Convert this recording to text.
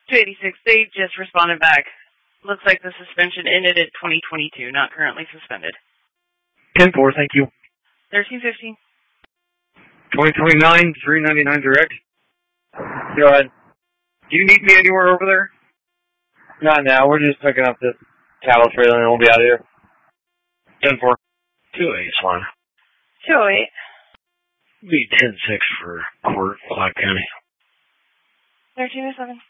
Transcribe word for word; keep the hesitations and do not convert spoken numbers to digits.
two eighty-six, they just responded back. Looks like the suspension ended at twenty twenty-two, not currently suspended. ten four, thank you. thirteen fifty. twenty twenty-nine, three ninety-nine direct. Go ahead. Do you need me anywhere over there? Not now. We're just picking up this cattle trailer and we'll be out of here. ten four. two eight one. two oh eight. Be ten six for Court, Clark County. thirteen oh seven.